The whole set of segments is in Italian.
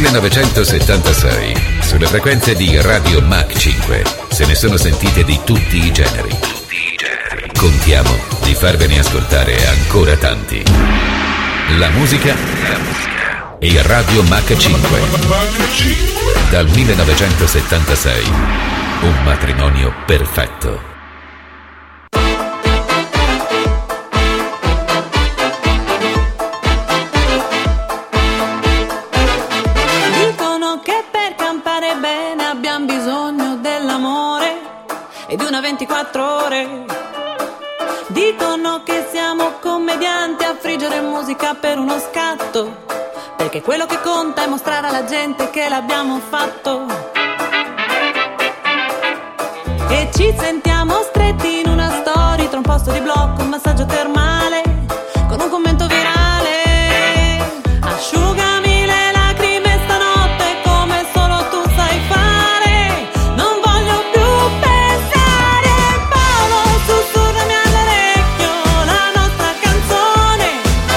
1976, sulle frequenze di Radio Mach 5, se ne sono sentite di tutti i generi. Contiamo di farvene ascoltare ancora tanti. La musica e Radio Mach 5. Dal 1976, un matrimonio perfetto. E di una 24 ore dicono che siamo commedianti a friggere musica per uno scatto, perché quello che conta è mostrare alla gente che l'abbiamo fatto. E ci sentiamo stretti in una storia tra un posto di blocco, un massaggio termale con un commento virale. Asciugami le lacrime stanotte come solo tu sai fare, non voglio più pensare. Paolo, sussurrami all'orecchio la nostra canzone.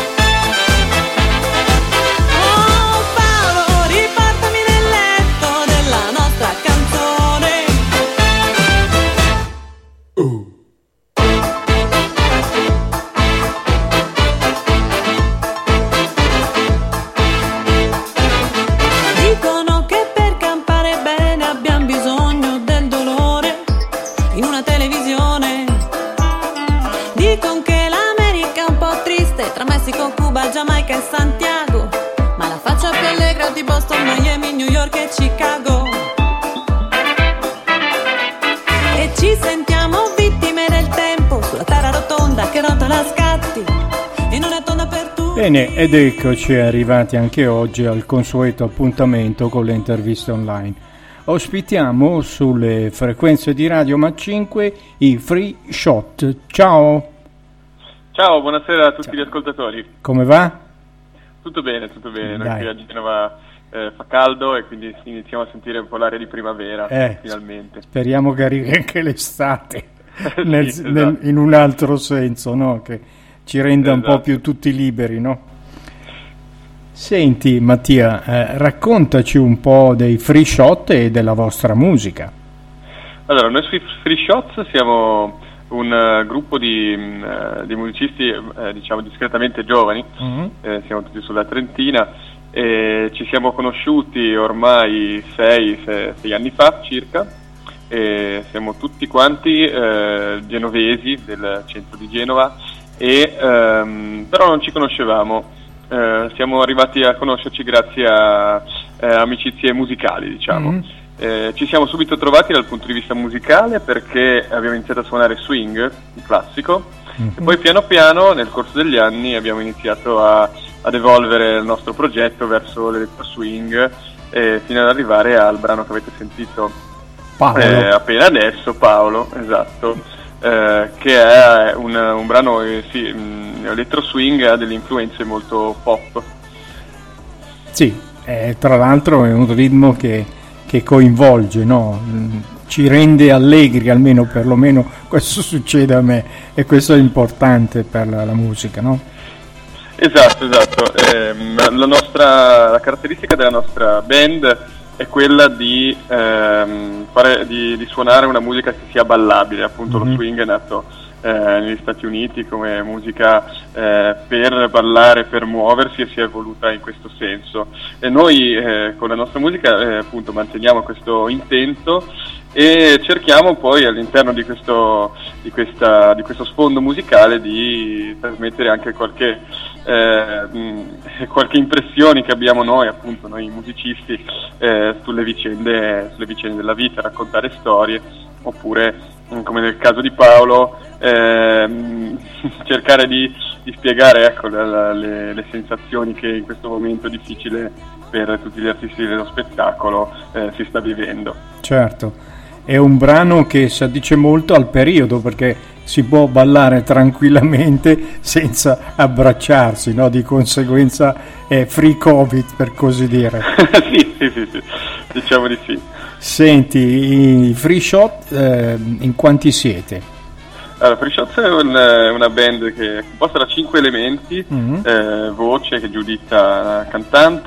Oh Paolo, riportami nel letto della nostra canzone. Dicono che per campare bene abbiamo bisogno del dolore in una televisione. Dicono che l'America è un po' triste tra Messico, Cuba, Giamaica e Santiago, ma la faccia più allegra di Boston, Miami, New York e Chicago. E ci sentiamo vittime del tempo sulla terra rotonda che rotola a scatti e non è tonda per tutti. Bene, ed eccoci arrivati anche oggi al consueto appuntamento con le interviste online. Ospitiamo sulle frequenze di Radio Mach 5 i Free Shot. Ciao! Ciao, buonasera a tutti gli ascoltatori. Come va? Tutto bene. Noi Dai. qui a Genova fa caldo e quindi iniziamo a sentire un po' l'aria di primavera, finalmente. Speriamo che arrivi anche l'estate, Sì, esatto. in un altro senso, no? Che ci renda un po' Esatto. più tutti liberi, no? Senti Mattia, raccontaci un po' dei Free Shot e della vostra musica. Allora, noi Free Shots siamo un gruppo di musicisti, diciamo discretamente giovani, siamo tutti sulla trentina e ci siamo conosciuti ormai 6 anni fa circa, e siamo tutti quanti genovesi del centro di Genova, e però non ci conoscevamo. Siamo arrivati a conoscerci grazie a amicizie musicali, diciamo. Ci siamo subito trovati dal punto di vista musicale perché abbiamo iniziato a suonare swing, il classico, e poi piano piano nel corso degli anni abbiamo iniziato ad evolvere il nostro progetto verso l'electro swing, fino ad arrivare al brano che avete sentito Paolo. appena adesso, Paolo, esatto. Che è un brano electro swing, ha delle influenze molto pop. Sì, tra l'altro è un ritmo che coinvolge, no? Ci rende allegri, almeno perlomeno questo succede a me, e questo è importante per la musica, no? Esatto. La caratteristica della nostra band è quella di suonare una musica che sia ballabile. Appunto lo swing è nato negli Stati Uniti come musica per ballare, per muoversi, e si è evoluta in questo senso, e noi con la nostra musica appunto manteniamo questo intento e cerchiamo poi all'interno di questo sfondo musicale di trasmettere anche qualche impressione che abbiamo noi musicisti, sulle vicende della vita, raccontare storie, oppure come nel caso di Paolo cercare di spiegare, ecco, le sensazioni che in questo momento difficile per tutti gli artisti dello spettacolo si sta vivendo. Certo, è un brano che si addice molto al periodo, perché si può ballare tranquillamente senza abbracciarsi, no? Di conseguenza è free Covid, per così dire. Sì, diciamo di sì. Senti, i Free Shot in quanti siete? Allora, Free Shots è una band che è composta da 5 elementi, voce, che è Giuditta, cantante,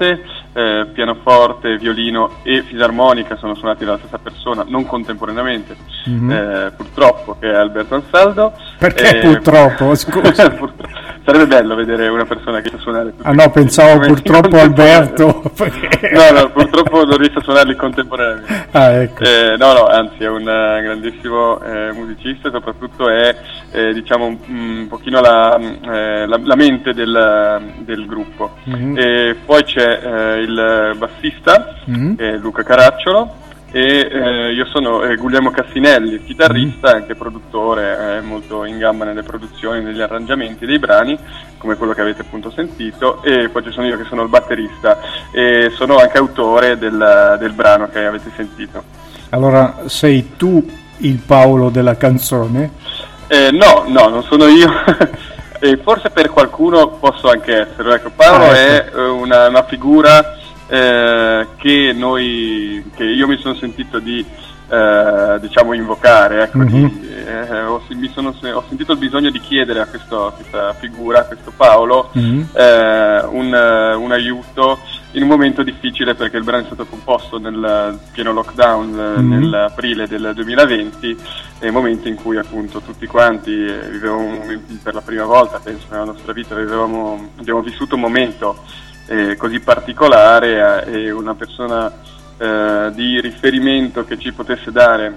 pianoforte, violino e fisarmonica sono suonati dalla stessa persona, non contemporaneamente, purtroppo, che è Alberto Ansaldo. Perché purtroppo? Scusa. Sarebbe bello vedere una persona che sa suonare tutti. Ah no, pensavo purtroppo Alberto. No, purtroppo non riesce a suonarli contemporaneamente. Ah, ecco. No, anzi è un grandissimo musicista, e soprattutto è diciamo un pochino la mente del gruppo. E poi c'è il bassista, Luca Caracciolo, e io sono Guglielmo Cassinelli, chitarrista, anche produttore, molto in gamba nelle produzioni, negli arrangiamenti dei brani, come quello che avete appunto sentito, e poi ci sono io che sono il batterista e sono anche autore del brano che avete sentito. Allora, sei tu il Paolo della canzone? No, non sono io. E forse per qualcuno posso anche esserlo. Ecco, Paolo è una figura che io mi sono sentito di diciamo invocare, ecco, ho sentito il bisogno di chiedere a questa figura, a questo Paolo, un aiuto in un momento difficile, perché il brano è stato composto nel pieno lockdown nell'aprile del 2020, nel momento in cui appunto tutti quanti vivevamo per la prima volta, penso, nella nostra vita abbiamo vissuto un momento così particolare, e una persona di riferimento che ci potesse dare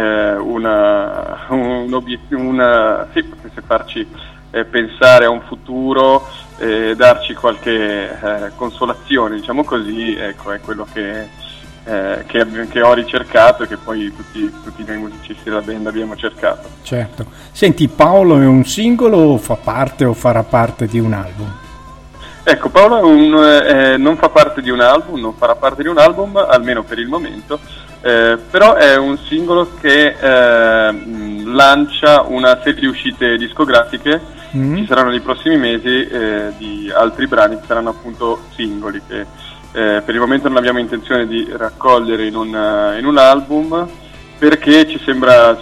potesse farci pensare a un futuro, darci qualche consolazione, diciamo così, ecco, è quello che ho ricercato e che poi tutti noi musicisti della band abbiamo cercato. Certo. Senti, Paolo è un singolo o fa parte o farà parte di un album? Ecco, Paolo non fa parte di un album, non farà parte di un album, almeno per il momento, però è un singolo che lancia una serie di uscite discografiche. Ci saranno nei prossimi mesi di altri brani che saranno appunto singoli, che per il momento non abbiamo intenzione di raccogliere in un album, perché ci sembra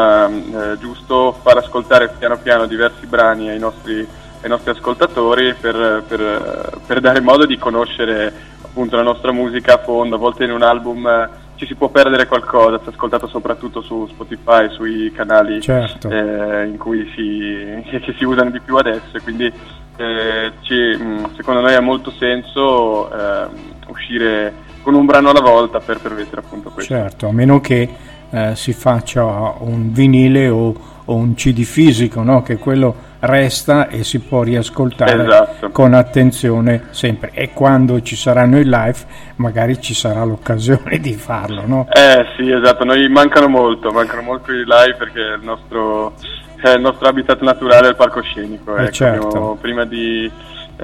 giusto far ascoltare piano piano diversi brani ai nostri ascoltatori per dare modo di conoscere appunto la nostra musica a fondo. A volte in un album ci si può perdere qualcosa, si è ascoltato soprattutto su Spotify, sui canali, certo, in cui che si usano di più adesso, e quindi secondo noi ha molto senso uscire con un brano alla volta per permettere appunto questo. Certo, a meno che si faccia un vinile o un CD fisico, no? Che quello resta e si può riascoltare, esatto, con attenzione sempre, e quando ci saranno i live magari ci sarà l'occasione di farlo, no? Sì, esatto, noi mancano molto i live, perché il nostro habitat naturale è il palcoscenico, ecco, certo. Prima di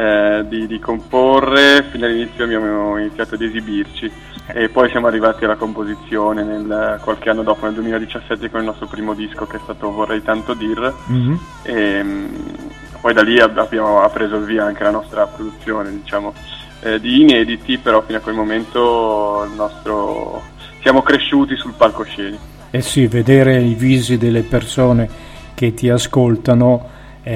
comporre, fino all'inizio abbiamo iniziato ad esibirci, e poi siamo arrivati alla composizione qualche anno dopo, nel 2017, con il nostro primo disco, che è stato Vorrei tanto dir, e poi da lì ha preso il via anche la nostra produzione, diciamo, di inediti, però fino a quel momento siamo cresciuti sul palcoscenico. Sì, vedere i visi delle persone che ti ascoltano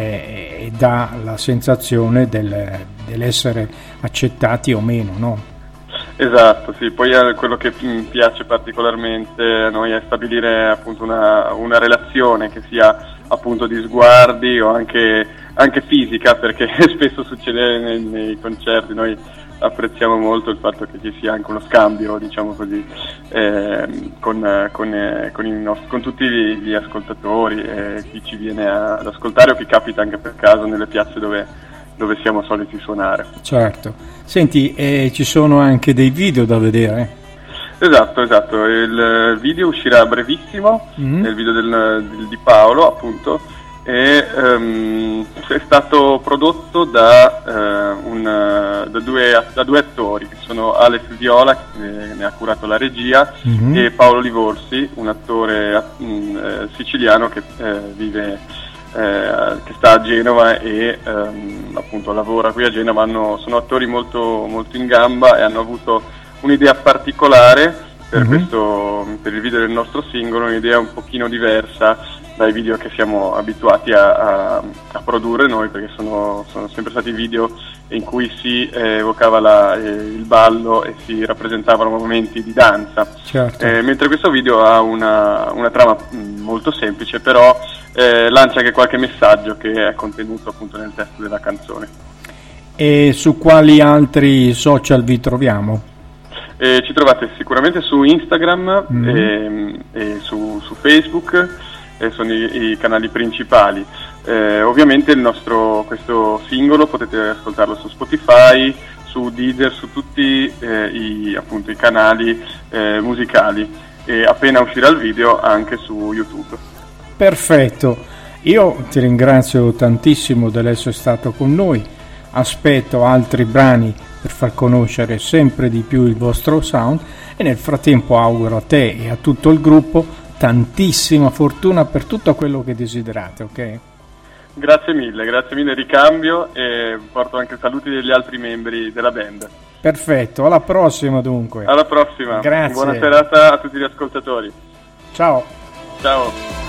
dà la sensazione dell'essere accettati o meno, no? Esatto, sì. Poi quello che mi piace particolarmente a noi è stabilire appunto una relazione che sia appunto di sguardi o anche fisica, perché spesso succede nei concerti. Noi apprezziamo molto il fatto che ci sia anche uno scambio, diciamo così, con tutti gli ascoltatori, chi ci viene ad ascoltare o chi capita anche per caso nelle piazze dove siamo soliti suonare. Certo. Senti, ci sono anche dei video da vedere? Esatto, il video uscirà a brevissimo, il video di Paolo appunto, e è stato prodotto da due attori, che sono Alex Viola, che ne ha curato la regia, e Paolo Livorsi, un attore siciliano che che sta a Genova e appunto lavora qui a Genova. Sono attori molto, molto in gamba e hanno avuto un'idea particolare per il video del nostro singolo, un'idea un pochino diversa dai video che siamo abituati a produrre noi, perché sono sempre stati video in cui si evocava il ballo e si rappresentavano momenti di danza. Certo. Mentre questo video ha una trama molto semplice, però lancia anche qualche messaggio che è contenuto appunto nel testo della canzone. E su quali altri social vi troviamo? Ci trovate sicuramente su Instagram e su Facebook, sono i canali principali. Ovviamente questo singolo potete ascoltarlo su Spotify, su Deezer, su tutti appunto i canali musicali, e appena uscirà il video anche su YouTube. Perfetto, io ti ringrazio tantissimo dell'essere stato con noi, aspetto altri brani per far conoscere sempre di più il vostro sound, e nel frattempo auguro a te e a tutto il gruppo tantissima fortuna per tutto quello che desiderate, ok? Grazie mille, ricambio, e porto anche saluti degli altri membri della band. Perfetto, alla prossima dunque. Alla prossima. Grazie. Buona serata a tutti gli ascoltatori. Ciao. Ciao.